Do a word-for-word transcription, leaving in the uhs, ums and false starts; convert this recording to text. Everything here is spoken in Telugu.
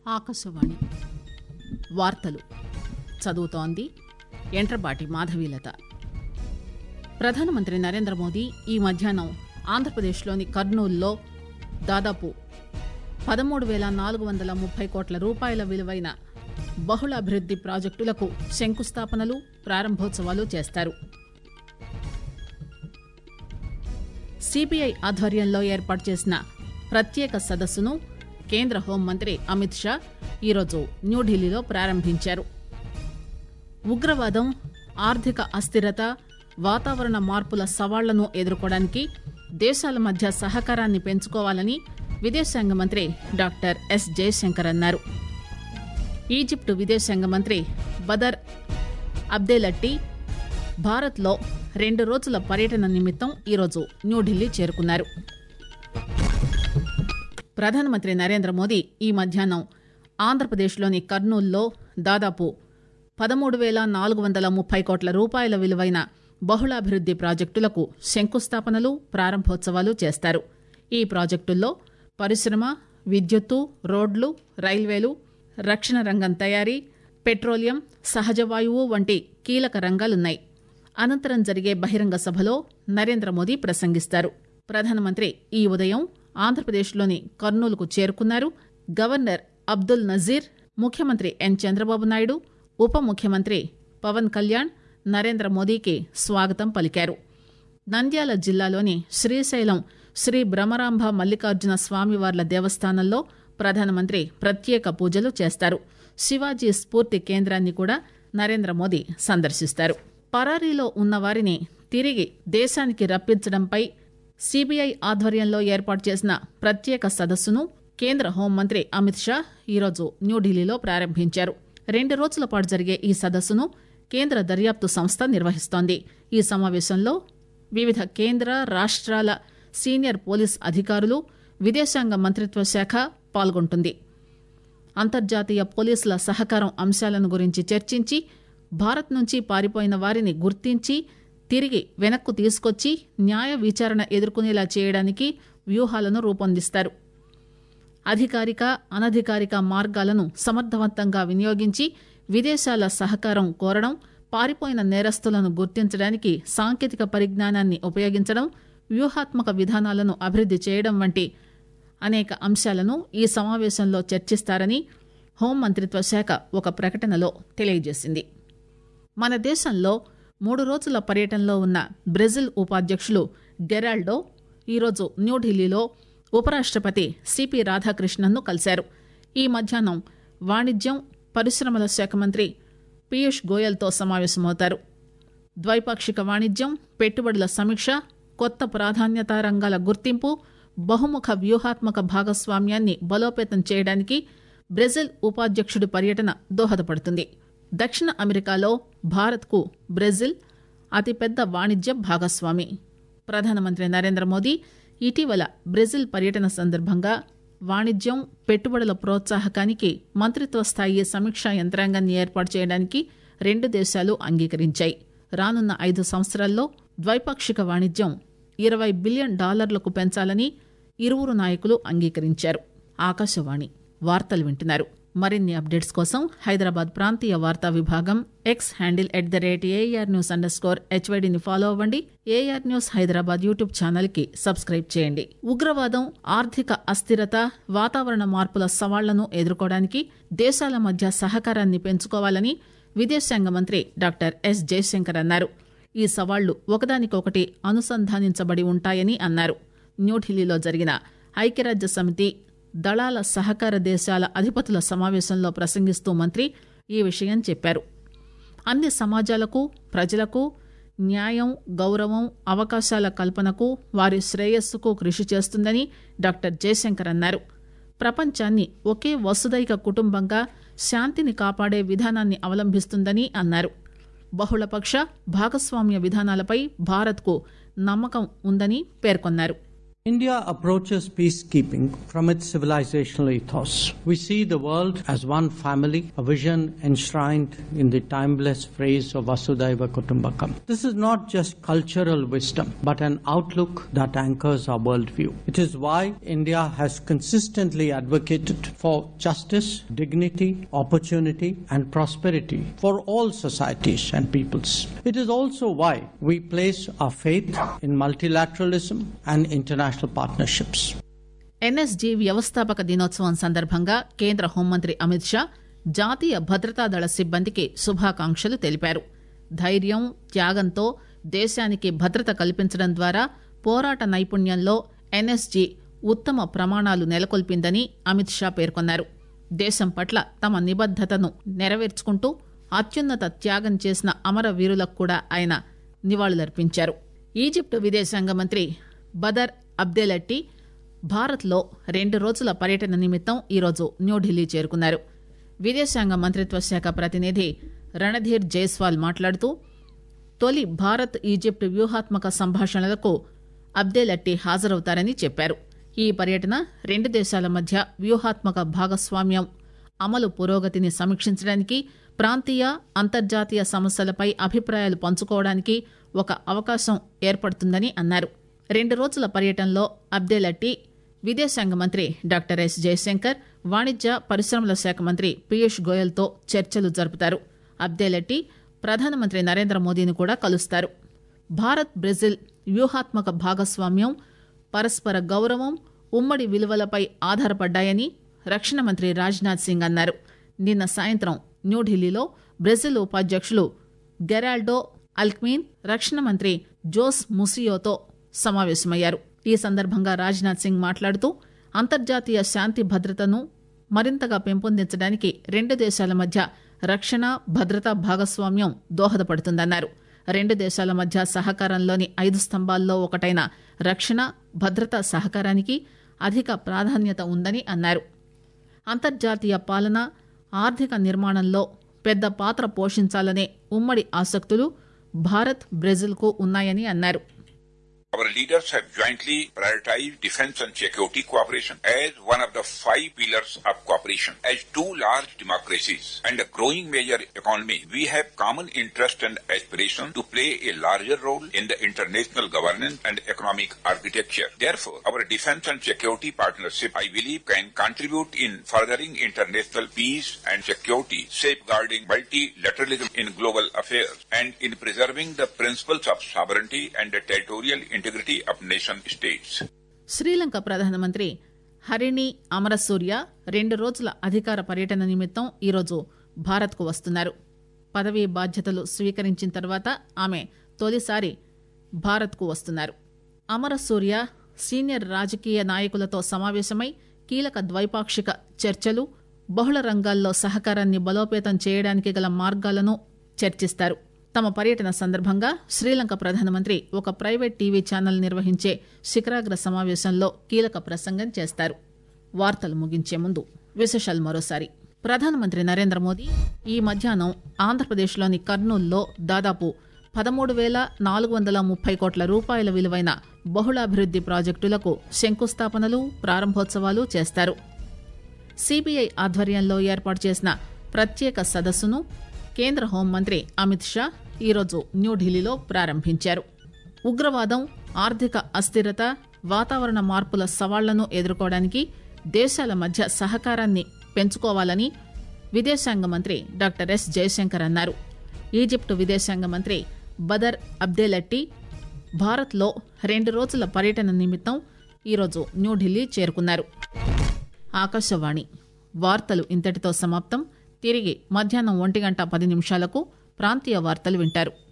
ఆకాశవాణి వార్తలు చదువుతోంది ఎంట్రపాటి మాధవీలత. ప్రధానమంత్రి నరేంద్ర మోదీ ఈ మధ్యాహ్నం ఆంధ్రప్రదేశ్లోని కర్నూలులో దాదాపు పదమూడు పేల నాలుగు వందల ముప్పై కోట్ల రూపాయల విలువైన బహుళాభివృద్ది ప్రాజెక్టులకు శంకుస్థాపనలు, ప్రారంభోత్సవాలు చేస్తారు. సిబిఐ ఆధ్వర్యంలో ఏర్పాటు చేసిన ప్రత్యేక సదస్సును కేంద్ర హోంమంత్రి అమిత్ షా ఈరోజు న్యూఢిల్లీలో ప్రారంభించారు. ఉగ్రవాదం, ఆర్థిక అస్థిరత, వాతావరణ మార్పుల సవాళ్లను ఎదుర్కోవడానికి దేశాల మధ్య సహకారాన్ని పెంచుకోవాలని విదేశాంగ మంత్రి డాక్టర్ ఎస్ జయశంకర్ అన్నారు. ఈజిప్టు విదేశాంగ మంత్రి బదర్ అబ్దెలట్టి భారత్లో రెండు రోజుల పర్యటన నిమిత్తం ఈరోజు న్యూఢిల్లీ చేరుకున్నారు. ప్రధానమంత్రి నరేంద్ర మోదీ ఈ మధ్యాహ్నం ఆంధ్రప్రదేశ్లోని కర్నూలులో దాదాపు పదమూడు పేల నాలుగు వందల ముప్పై కోట్ల రూపాయల విలువైన బహుళాభివృద్ది ప్రాజెక్టులకు శంకుస్థాపనలు, ప్రారంభోత్సవాలు చేస్తారు. ఈ ప్రాజెక్టుల్లో పరిశ్రమ, విద్యుత్తు, రోడ్లు, రైల్వేలు, రక్షణ రంగం తయారీ, పెట్రోలియం, సహజ వాయువు వంటి కీలక రంగాలున్నాయి. అనంతరం జరిగే బహిరంగ సభలో నరేంద్ర మోదీ ప్రసంగిస్తారు. ప్రధానమంత్రి ఈ ఉదయం ఆంధ్రప్రదేశ్లోని కర్నూలుకు చేరుకున్నారు. గవర్నర్ అబ్దుల్ నజీర్, ముఖ్యమంత్రి ఎన్ చంద్రబాబు నాయుడు, ఉప ముఖ్యమంత్రి పవన్ కళ్యాణ్ నరేంద్ర మోదీకి స్వాగతం పలికారు. నంద్యాల జిల్లాలోని శ్రీశైలం శ్రీ బ్రహ్మరాంభ మల్లికార్జున స్వామివార్ల దేవస్థానంలో ప్రధానమంత్రి ప్రత్యేక పూజలు చేస్తారు. శివాజీ స్ఫూర్తి కేంద్రాన్ని కూడా నరేంద్ర మోదీ సందర్శిస్తారు. పరారీలో ఉన్న వారిని తిరిగి దేశానికి రప్పించడంపై సిబిఐ ఆధ్వర్యంలో ఏర్పాటు చేసిన ప్రత్యేక సదస్సును కేంద్ర హోంమంత్రి అమిత్ షా ఈరోజు న్యూఢిల్లీలో ప్రారంభించారు. రెండు రోజుల పాటు జరిగే ఈ సదస్సును కేంద్ర దర్యాప్తు సంస్థ నిర్వహిస్తోంది. ఈ సమావేశంలో వివిధ కేంద్ర, రాష్ట్రాల సీనియర్ పోలీస్ అధికారులు, విదేశాంగ మంత్రిత్వ శాఖ పాల్గొంటుంది. అంతర్జాతీయ పోలీసుల సహకారం అంశాలను గురించి చర్చించి భారత్ నుంచి పారిపోయిన వారిని గుర్తించి తిరిగి వెనక్కు తీసుకొచ్చి న్యాయ విచారణ ఎదుర్కొనేలా చేయడానికి వ్యూహాలను రూపొందిస్తారు. అధికారిక, అనధికారిక మార్గాలను సమర్థవంతంగా వినియోగించి విదేశాల సహకారం కోరడం, పారిపోయిన నేరస్తులను గుర్తించడానికి సాంకేతిక పరిజ్ఞానాన్ని ఉపయోగించడం, వ్యూహాత్మక విధానాలను అభివృద్ది చేయడం వంటి అనేక అంశాలను ఈ సమావేశంలో చర్చిస్తారని హోంమంత్రిత్వ శాఖ ఒక ప్రకటనలో తెలియజేసింది. మన దేశంలో మూడు రోజుల పర్యటనలో ఉన్న బ్రెజిల్ ఉపాధ్యక్షులు గెరాల్డో ఈరోజు న్యూఢిల్లీలో ఉపరాష్టపతి సిపి రాధాకృష్ణన్ను కలిశారు. ఈ మధ్యాహ్నం వాణిజ్యం, పరిశ్రమల శాఖ మంత్రి పీయూష్ గోయల్తో సమావేశమవుతారు. ద్వైపాక్షిక వాణిజ్యం, పెట్టుబడుల సమీక్ష, కొత్త ప్రాధాన్యతా రంగాల గుర్తింపు, బహుముఖ వ్యూహాత్మక భాగస్వామ్యాన్ని బలోపేతం చేయడానికి బ్రెజిల్ ఉపాధ్యక్షుడి పర్యటన దోహదపడుతుంది. దక్షిణ అమెరికాలో భారత్కు బ్రెజిల్ అతిపెద్ద వాణిజ్య భాగస్వామి. ప్రధానమంత్రి నరేంద్ర మోదీ ఇటీవల బ్రెజిల్ పర్యటన సందర్భంగా వాణిజ్యం, పెట్టుబడుల ప్రోత్సాహకానికి మంత్రిత్వ స్థాయి సమీక్షా యంత్రాంగాన్ని ఏర్పాటు చేయడానికి రెండు దేశాలు అంగీకరించాయి. రానున్న ఐదు సంవత్సరాల్లో ద్వైపాక్షిక వాణిజ్యం ఇరవై బిలియన్ డాలర్లకు పెంచాలని ఇరువురు నాయకులు అంగీకరించారు. ఆకాశవాణి వార్తలు వింటున్నారు. మరిన్ని అప్డేట్స్ కోసం హైదరాబాద్ ప్రాంతీయ వార్తా విభాగం X handle at the rate air news underscore హెచ్వైడీని ఫాలో అవ్వండి. Air news Hyderabad YouTube channel కి సబ్స్క్రైబ్ చేయండి. ఉగ్రవాదం, ఆర్థిక అస్థిరత, వాతావరణ మార్పుల సవాళ్లను ఎదుర్కోవడానికి దేశాల మధ్య సహకారాన్ని పెంచుకోవాలని విదేశాంగ మంత్రి డాక్టర్ ఎస్ జయశంకర్ అన్నారు. ఈ సవాళ్లు ఒకదానికొకటి అనుసంధానించబడి ఉంటాయని అన్నారు. న్యూఢిల్లీలో జరిగిన ఐక్యరాజ్య సమితి దళాల సహకార దేశాల అధిపతుల సమావేశంలో ప్రసంగిస్తూ మంత్రి ఈ విషయం చెప్పారు. అన్ని సమాజాలకు, ప్రజలకు న్యాయం, గౌరవం, అవకాశాల కల్పనకు, వారి శ్రేయస్సుకు కృషి చేస్తుందని డాక్టర్ జయశంకర్ అన్నారు. ప్రపంచాన్ని ఒకే వసుదైక కుటుంబంగా, శాంతిని కాపాడే విధానాన్ని అవలంబిస్తుందని అన్నారు. బహుళపక్ష, భాగస్వామ్య విధానాలపై భారత్కు నమ్మకం ఉందని పేర్కొన్నారు. India approaches peacekeeping from its civilizational ethos. We see the world as one family, a vision enshrined in the timeless phrase of Vasudhaiva Kutumbakam. This is not just cultural wisdom, but an outlook that anchors our worldview. It is why India has consistently advocated for justice, dignity, opportunity, and prosperity for all societies and peoples. It is also why we place our faith in multilateralism and international partnerships. NSG వ్యవస్థాపక దినోత్సవం సందర్భంగా కేంద్ర హోంమంత్రి అమిత్ షా జాతీయ భద్రతా దళ సిబ్బందికి శుభాకాంక్షలు తెలిపారు. ధైర్యం, త్యాగంతో దేశానికి భద్రత కల్పించడం ద్వారా పోరాట నైపుణ్యంలో ఎన్ఎస్జీ ఉత్తమ ప్రమాణాలు నెలకొల్పిందని అమిత్ షా పేర్కొన్నారు. దేశం పట్ల తమ నిబద్దతను నెరవేర్చుకుంటూ అత్యున్నత త్యాగం చేసిన అమరవీరులకు కూడా ఆయన నివాళులర్పించారు. ఈజిప్టు విదేశాంగ మంత్రి బదర్ అబ్దెలట్టి భారత్లో రెండు రోజుల పర్యటన నిమిత్తం ఈరోజు న్యూఢిల్లీ చేరుకున్నారు. విదేశాంగ మంత్రిత్వ శాఖ ప్రతినిధి రణధీర్ జైస్వాల్ మాట్లాడుతూ తొలి భారత్ ఈజిప్ట్ వ్యూహాత్మక సంభాషణలకు అబ్దెలట్టి హాజరవుతారని చెప్పారు. ఈ పర్యటన రెండు దేశాల మధ్య వ్యూహాత్మక భాగస్వామ్యం అమలు పురోగతిని సమీక్షించడానికి, ప్రాంతీయ అంతర్జాతీయ సమస్యలపై అభిప్రాయాలు పంచుకోవడానికి ఒక అవకాశం ఏర్పడుతుందని అన్నారు. రెండు రోజుల పర్యటనలో అబ్దెలట్టి విదేశాంగ మంత్రి డాక్టర్ ఎస్ జయశంకర్, వాణిజ్య పరిశ్రమల శాఖ మంత్రి పీయూష్ గోయల్తో చర్చలు జరుపుతారు. అబ్దెలట్టి ప్రధానమంత్రి నరేంద్ర మోదీని కూడా కలుస్తారు. భారత్ బ్రెజిల్ వ్యూహాత్మక భాగస్వామ్యం, పరస్పర గౌరవం, ఉమ్మడి విలువలపై ఆధారపడ్డాయని రక్షణ మంత్రి రాజ్నాథ్ సింగ్ అన్నారు. నిన్న సాయంత్రం న్యూఢిల్లీలో బ్రెజిల్ ఉపాధ్యక్షులు గెరాల్డో అల్క్మీన్, రక్షణ మంత్రి జోస్ ముసియోతో సమావేశమయ్యారు. ఈ సందర్భంగా రాజ్నాథ్ సింగ్ మాట్లాడుతూ అంతర్జాతీయ శాంతి భద్రతను మరింతగా పెంపొందించడానికి రెండు దేశాల మధ్య రక్షణ, భద్రతా భాగస్వామ్యం దోహదపడుతుందన్నారు. రెండు దేశాల మధ్య సహకారంలోని ఐదు స్తంభాల్లో ఒకటైన రక్షణ, భద్రతా సహకారానికి అధిక ప్రాధాన్యత ఉందని అన్నారు. అంతర్జాతీయ పాలన, ఆర్థిక నిర్మాణంలో పెద్ద పాత్ర పోషించాలనే ఉమ్మడి ఆసక్తులు భారత్, బ్రెజిల్కు ఉన్నాయని అన్నారు. Our leaders have jointly prioritized defense and security cooperation as one of the five pillars of cooperation. As two large democracies and a growing major economy, we have common interest and aspiration to play a larger role in the international governance and economic architecture. Therefore, our defense and security partnership, I believe, can contribute in furthering international peace and security, safeguarding multilateralism in global affairs, and in preserving the principles of sovereignty and the territorial integrity of nation states. Sri Lanka ప్రధానమంత్రి హరిణి అమరసూర్య రెండు రోజుల అధికార పర్యటన నిమిత్తం ఈరోజు భారత్కు వస్తున్నారు. పదవీ బాధ్యతలు స్వీకరించిన తర్వాత ఆమె తొలిసారి భారత్కు వస్తున్నారు. అమరసూర్య సీనియర్ రాజకీయ నాయకులతో సమావేశమై కీలక ద్వైపాక్షిక చర్చలు, బహుళ రంగాల్లో సహకారాన్ని బలోపేతం చేయడానికి గల మార్గాలను చర్చిస్తారు. తమ పర్యటన సందర్భంగా శ్రీలంక ప్రధానమంత్రి ఒక ప్రైవేట్ టీవీ ఛానల్ నిర్వహించే శిఖరాగ్ర సమావేశంలో కీలక ప్రసంగం చేస్తారు. వార్తలు ముగించే ముందు విశేషాలు మరోసారి. ప్రధానమంత్రి నరేంద్ర మోదీ ఈ మధ్యాహ్నం ఆంధ్రప్రదేశ్లోని కర్నూలులో దాదాపు పదమూడు వేల నాలుగు వందల ముప్పై కోట్ల రూపాయల విలువైన బహుళాభివృద్ది ప్రాజెక్టులకు శంకుస్థాపనలు, ప్రారంభోత్సవాలు చేస్తారు. సిబిఐ ఆధ్వర్యంలో ఏర్పాటు చేసిన ప్రత్యేక సదస్సును కేంద్ర హోంమంత్రి అమిత్ షా ఈరోజు న్యూఢిల్లీలో ప్రారంభించారు. ఉగ్రవాదం, ఆర్థిక అస్థిరత, వాతావరణ మార్పుల సవాళ్లను ఎదుర్కోవడానికి దేశాల మధ్య సహకారాన్ని పెంచుకోవాలని విదేశాంగ మంత్రి డాక్టర్ ఎస్ జయశంకర్ అన్నారు. ఈజిప్టు విదేశాంగ మంత్రి బదర్ అబ్దెలట్టి భారత్లో రెండు రోజుల పర్యటన నిమిత్తం ఈరోజు న్యూఢిల్లీ చేరుకున్నారు. ఆకాశవాణి వార్తలు ఇంతటితో సమాప్తం. తిరిగి మధ్యాహ్నం ఒంటి గంట పది నిమిషాలకు ప్రాంతీయ వార్తలు వింటారు.